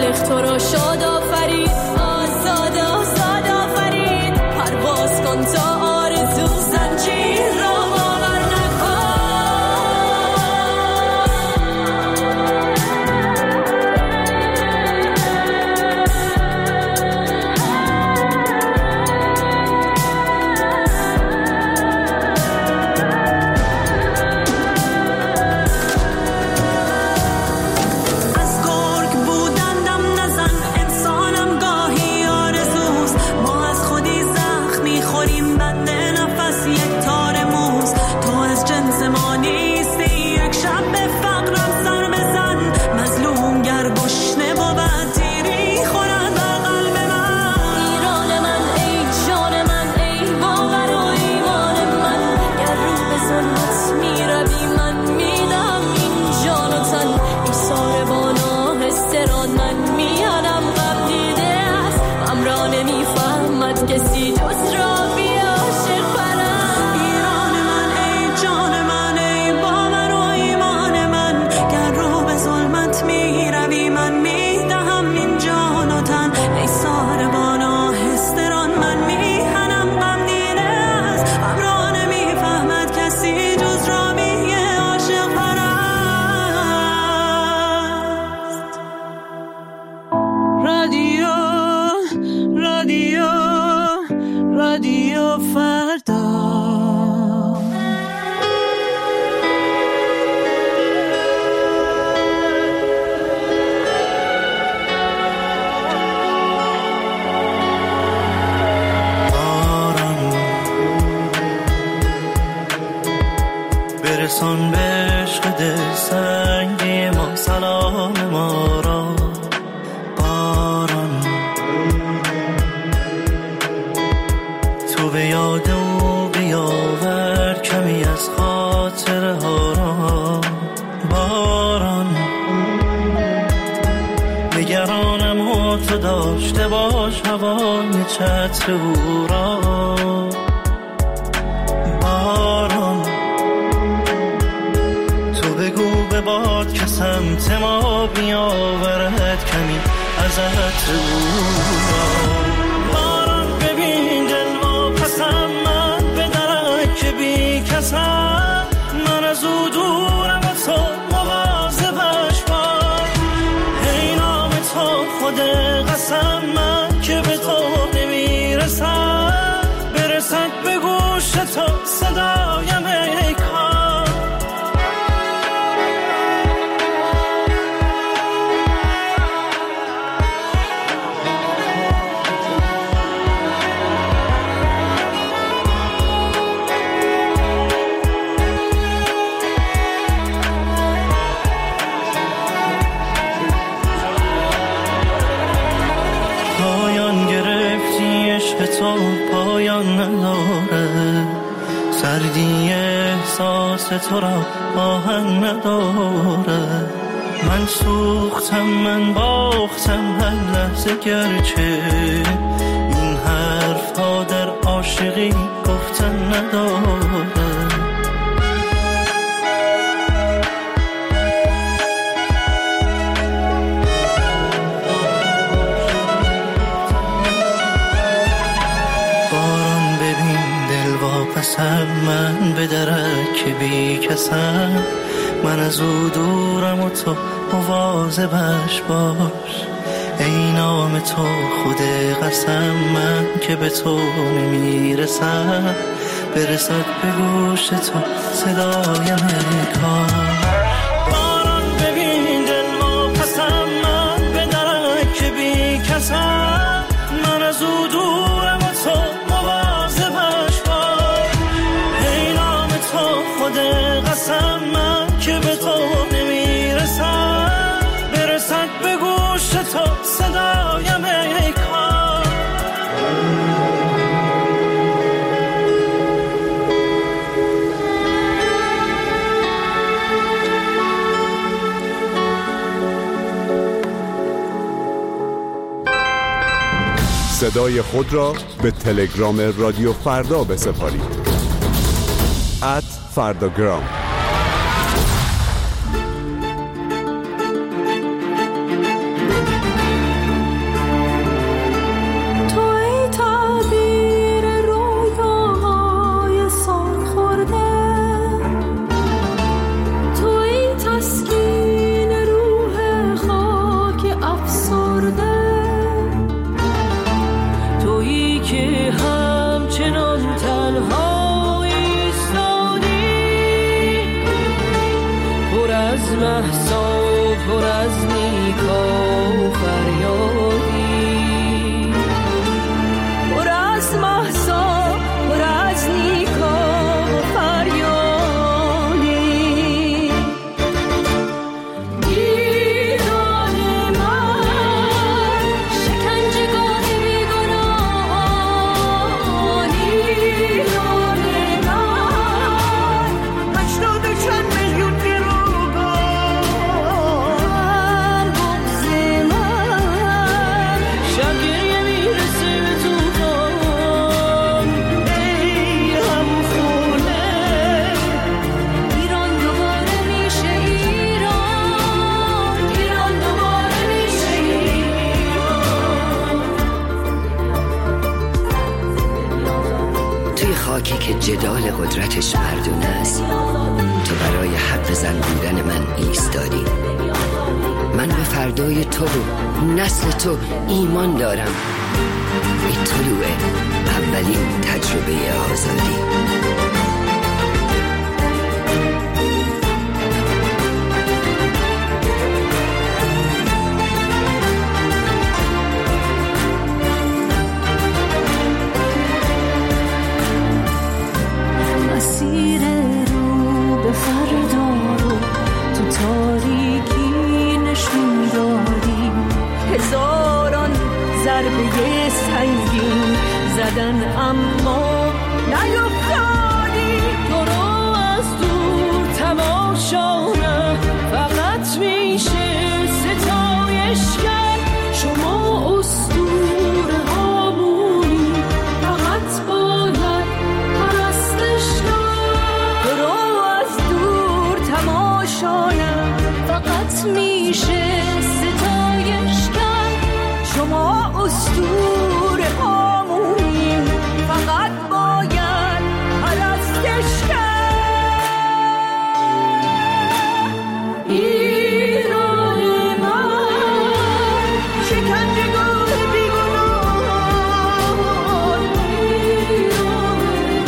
خالق تو را شاد آفرید، آزاد آزاد آفرید. پرواز کن تا آرزو زنجیر را باور نکن. کسی جز را بی عاشق پرست. ایران من ای جان من ای باور و ایمان من، گر رو به ظلمت می روی من می دهم این جان و تن. ای ساربان آهستران من می هنم غم دیده است، غم را نمی فهمد کسی جز را بی عاشق پرست. رادیو فردا. برسان به عشق دل سنگی ما سلام ما را. باران تو به یاد او بیاور کمی از خاطره ها را. باران نگرانم و تو داشته باش هوای چتر او را. باران تو بگو به باد که سمت ما بیاورد کمی از عطر او را. باران ببین دل و پسم من به درک بی کسم، من از او دورم و تو مواظبش باش. ای نام تو خود قسم من که به تو نمیرسم، برسد به گوش تو صدایم ای کار. تو پایان نداره، سردی احساس تو را آهن نداره. من سوختم من باختم هر لحظه، گرچه این حرف ها در عاشقی گفتن نداره. پسم من به درک بی کسم، من از او دورم و تو مواظبش باش. ای نام تو خود قسم من که به تو نمیرسم، برسد به گوش تو صدایم کار. باران ببین دل و پسم من به درک بی کسم، من از او دورم و تو مواظبش باش. ای نام تو خود قسم من که به تو نمیرسم، برسد به گوش تو صدایم ای کار. صدای خود را به تلگرام رادیو فردا بسپارید. @فرداگرام. مهسا پر از نیکا و فریادی، پر از مهسا پر از نیکا و فریادی. ایران من شکنجهگاه بیگناهان، ایران من 80 چند میلیون گروگان، بغض من شب گریه میرسه به طوفان. ای همخونه ایران دوباره میشه ایران، ایران دوباره میشه ایران. توی خاکی که جدال قدرتش مردونه است، تو برای حق زن بودن من ایستادی. من به فردای تو و نسل تو ایمان دارم. این طلوع اولین تجربه آزادی. مسیر رو به فردا رو تو تاریکی نشون دادی. هزاران ضربه سنگین زدن اما نیفتادی. تو رو از دور تماشا فقط میشه ستایش کرد. شما اسطوره هامونی فقط باید پرستش کرد. تو رو از دور تماشا فقط میشه ستایش کرد. شما اسطوره هامونی فقط باید پرستش کرد. ایران من شکنجهگاه بیگناهان، ایران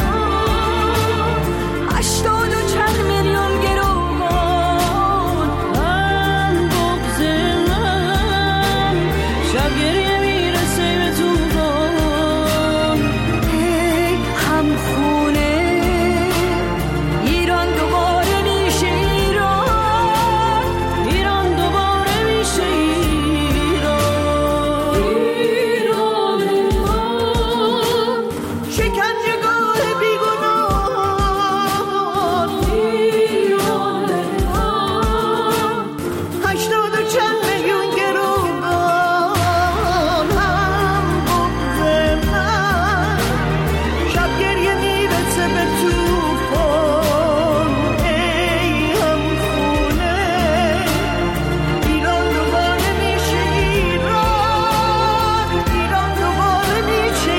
من 80 چند میلیون گروگان، من بغض من شب گریه میرسه به طوفان. ای همخونه ایران دوباره میشه ایران، ایران دوباره میشه ایران، ایران من شکنجهگاه بیگناهان، ایران من 80 چند میلیون گروگان، هم بغض من شب گریه میرسه به طوفان. ای همخونه ایران دوباره میشه ایران، ایران دوباره میشه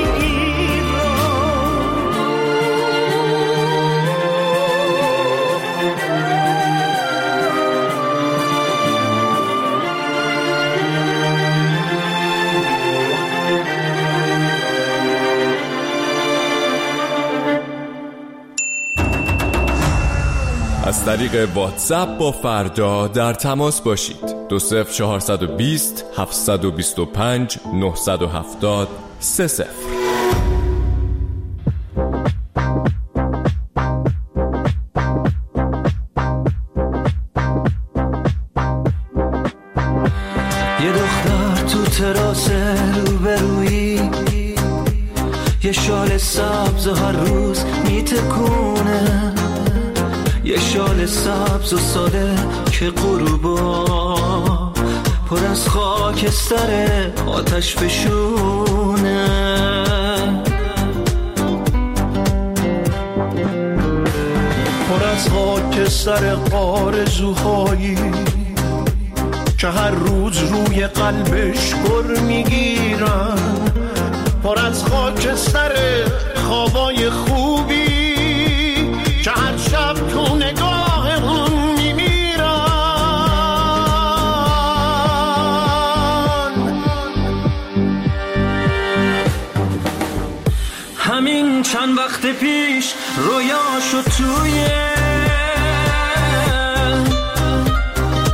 از طریق واتساپ با فردا در تماس باشید. 20420 725 970 30. یه دختر تو تراس روبرویی، یه شال سبز و هر روز میتکونه، یه شال سبز و ساده که غروبا پر از خاکستر آتش فشونه. پر از خاکستر آرزوهایی که هر روز روی قلبش گر میگیرن، پر از خاکستر خوابای خوبی که هر شب تو نگاه اون میمیرن. همین چند وقت پیش رویاشو توی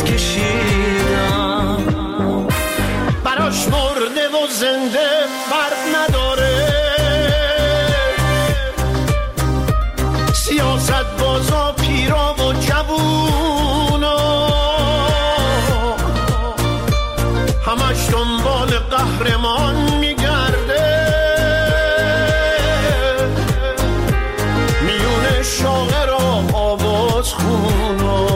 داد کشیدم. براش مرده و زنده فرق نداره، سیاست بازا پیرا و جوونا همش دنبال قهرمان میگرده، میون شاعر و آواز خونا.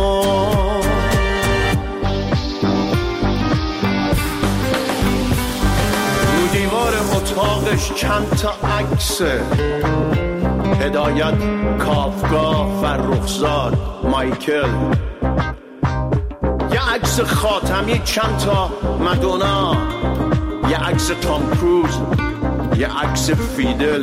رو دیوار اتاقش چند تا عکسه، هدایت، کافکا، فرخزاد، مایکل، یه عکس خاتمی، چند تا مدونا، یه عکس تام کروز، یه عکس فیدل.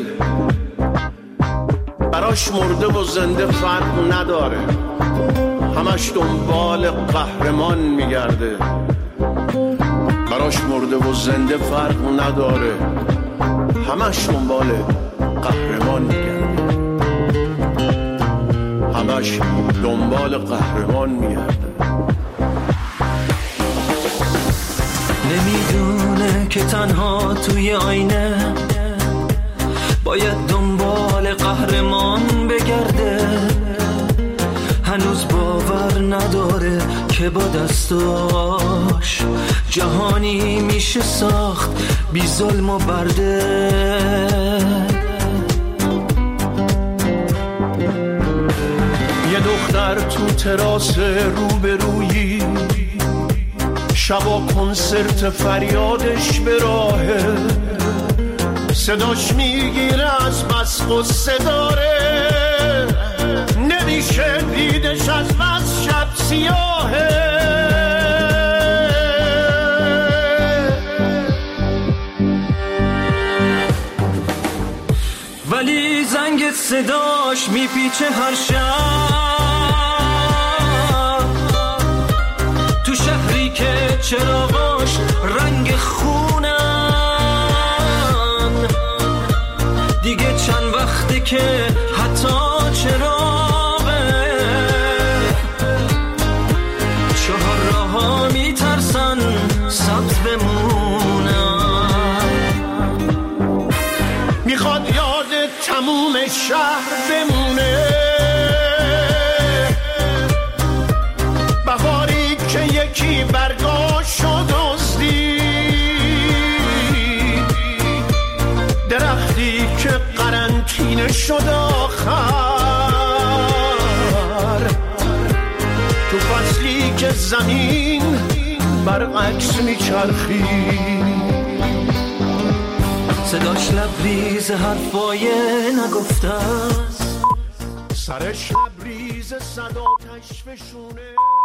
براش مرده و زنده فرق نداره، همش دنبال قهرمان میگرده. براش مرده و زنده فرق نداره، همش دنبال قهرمان میگرده، همش دنبال قهرمان میگرده. نمیدونه که تنها توی آینه باید دنبال قهرمان بگرده. هنوز باور نداره که با دستاش جهانی میشه ساخت بی ظلم و برده. یه دختر تو تراس روبرویی، شبا کنسرت فریادش به راهه، صداش میگیره از بس قصه داره، نمیشه دیدش از بس شب سیاهه. ولی زنگ صداش میپیچه هر شب، تو شهری که چراغاش رنگ خونن. دیگه چند وقته که حتی چراغه چهار راه‌ها میترسن سبز بمونن. میخواد یاد تموم شهر بمونه، بهاری که یکی برگاشو دزدی، درختی که قرنطینه شد آخر، تو فصلی که زمین برعکس میچرخی. صداش لبریز حرفای نگفته است، سرش لبریز صدا تشفشونه.